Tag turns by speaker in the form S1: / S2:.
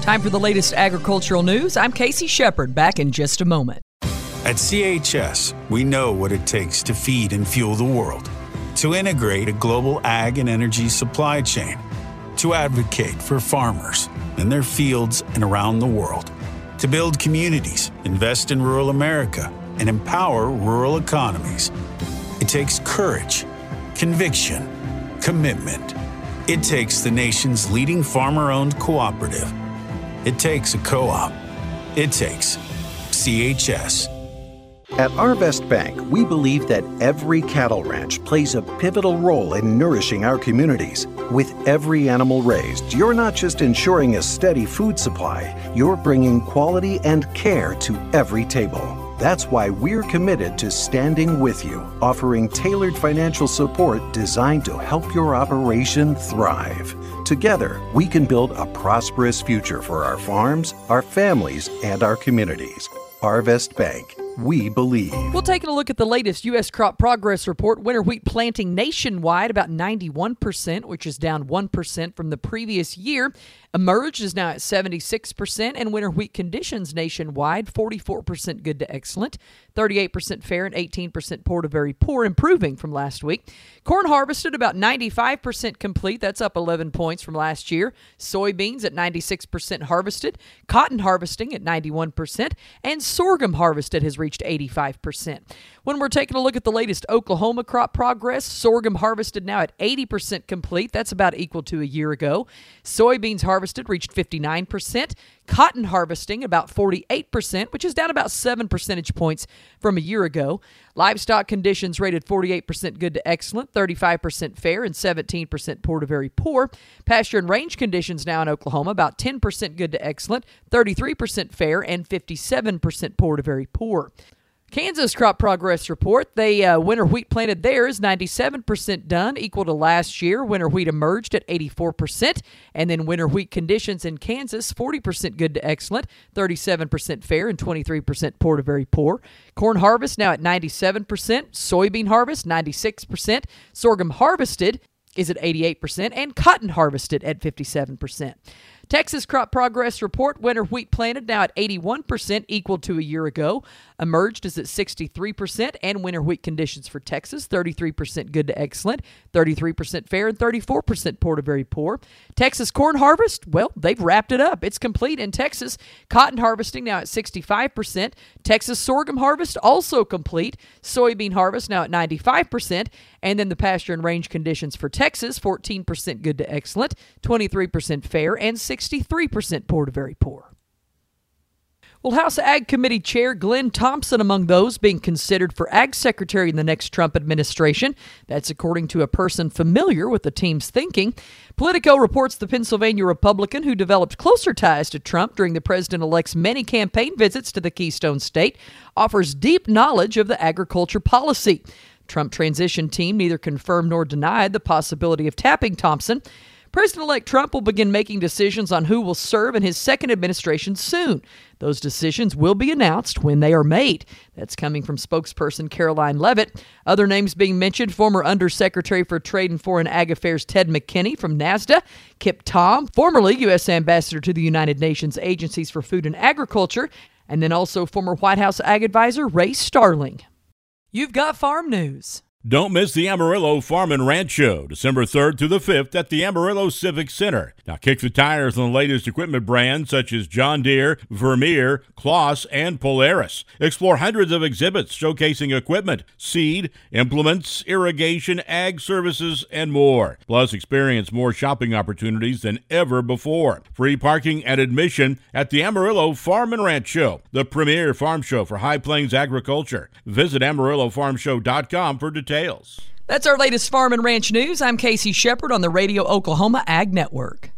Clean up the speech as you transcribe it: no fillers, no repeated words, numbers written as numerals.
S1: Time for the latest agricultural news. I'm Casey Shepard, back in just a moment.
S2: At CHS, we know what it takes to feed and fuel the world, to integrate a global ag and energy supply chain, to advocate for farmers in their fields and around the world, to build communities, invest in rural America, and empower rural economies. It takes courage, conviction, commitment. It takes the nation's leading farmer-owned cooperative. It takes a co-op. It takes CHS.
S3: At Arvest Bank, we believe that every cattle ranch plays a pivotal role in nourishing our communities. With every animal raised, you're not just ensuring a steady food supply, you're bringing quality and care to every table. That's why we're committed to standing with you, offering tailored financial support designed to help your operation thrive. Together, we can build a prosperous future for our farms, our families, and our communities. Arvest Bank. We believe.
S1: We'll take a look at the latest U.S. crop progress report. Winter wheat planting nationwide about 91%, which is down 1% from the previous year. Emerged is now at 76%, and winter wheat conditions nationwide 44% good to excellent, 38% fair, and 18% poor to very poor, improving from last week. Corn harvested about 95% complete. That's up 11 points from last year. Soybeans at 96% harvested. Cotton harvesting at 91%, and sorghum harvested has reached 85%. When we're taking a look at the latest Oklahoma crop progress, sorghum harvested now at 80% complete. That's about equal to a year ago. Soybeans harvested reached 59%. Cotton harvesting about 48%, which is down about 7 percentage points from a year ago. Livestock conditions rated 48% good to excellent, 35% fair, and 17% poor to very poor. Pasture and range conditions now in Oklahoma about 10% good to excellent, 33% fair, and 57% poor to very poor. Kansas crop progress report, they winter wheat planted there is 97% done, equal to last year. Winter wheat emerged at 84%, and then winter wheat conditions in Kansas 40% good to excellent, 37% fair, and 23% poor to very poor. Corn harvest now at 97%, soybean harvest 96%, sorghum harvested is at 88%, and cotton harvested at 57%. Texas crop progress report, winter wheat planted now at 81%, equal to a year ago. Emerged is at 63%, and winter wheat conditions for Texas, 33% good to excellent, 33% fair, and 34% poor to very poor. Texas corn harvest, well, they've wrapped it up. It's complete in Texas. Cotton harvesting now at 65%. Texas sorghum harvest also complete. Soybean harvest now at 95%. And then the pasture and range conditions for Texas, 14% good to excellent, 23% fair, and 63% poor to very poor. Well, House Ag Committee Chair Glenn Thompson among those being considered for Ag Secretary in the next Trump administration. That's according to a person familiar with the team's thinking. Politico reports the Pennsylvania Republican who developed closer ties to Trump during the president-elect's many campaign visits to the Keystone State offers deep knowledge of the agriculture policy. Trump transition team neither confirmed nor denied the possibility of tapping Thompson. President-elect Trump will begin making decisions on who will serve in his second administration soon. Those decisions will be announced when they are made. That's coming from spokesperson Caroline Leavitt. Other names being mentioned, former Undersecretary for Trade and Foreign Ag Affairs Ted McKinney from NASDA, Kip Tom, formerly U.S. Ambassador to the United Nations Agencies for Food and Agriculture, and then also former White House Ag Advisor Ray Starling. You've got farm news.
S4: Don't miss the Amarillo Farm and Ranch Show, December 3rd to the 5th at the Amarillo Civic Center. Now kick the tires on the latest equipment brands such as John Deere, Vermeer, Kloss, and Polaris. Explore hundreds of exhibits showcasing equipment, seed, implements, irrigation, ag services, and more. Plus, experience more shopping opportunities than ever before. Free parking and admission at the Amarillo Farm and Ranch Show, the premier farm show for High Plains agriculture. Visit AmarilloFarmShow.com for details.
S1: That's our latest farm and ranch news. I'm Casey Shepard on the Radio Oklahoma Ag Network.